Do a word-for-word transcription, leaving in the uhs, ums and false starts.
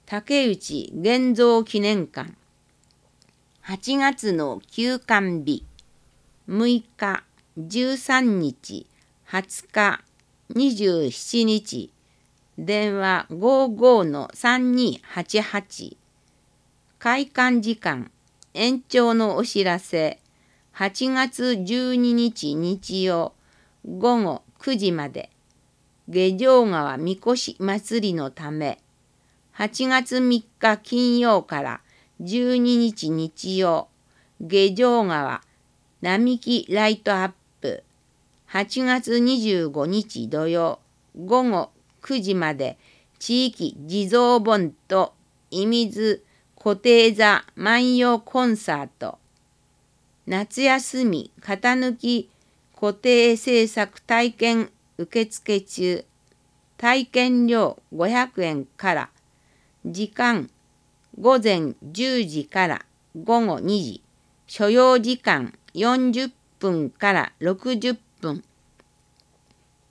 竹内現像記念館。はちがつの休館日、むいか、じゅうさんにち、はつか、にじゅうしちにち、電話 ごーごーのさんにーはちはち。開館時間、延長のお知らせ、はちがつじゅうににち日曜、ごごくじまで。下条川みこし祭りのため、はちがつみっか金曜からじゅうににち日曜、下条川並木ライトアップ。はちがつにじゅうごにち土曜、ごごくじまで地域地蔵盆と射水固定座万葉コンサート。夏休み型抜き固定制作体験受付中。体験料ごひゃくえんから。時間ごぜんじゅうじからごごにじ。所要時間よんじゅっぷんからろくじゅっぷん。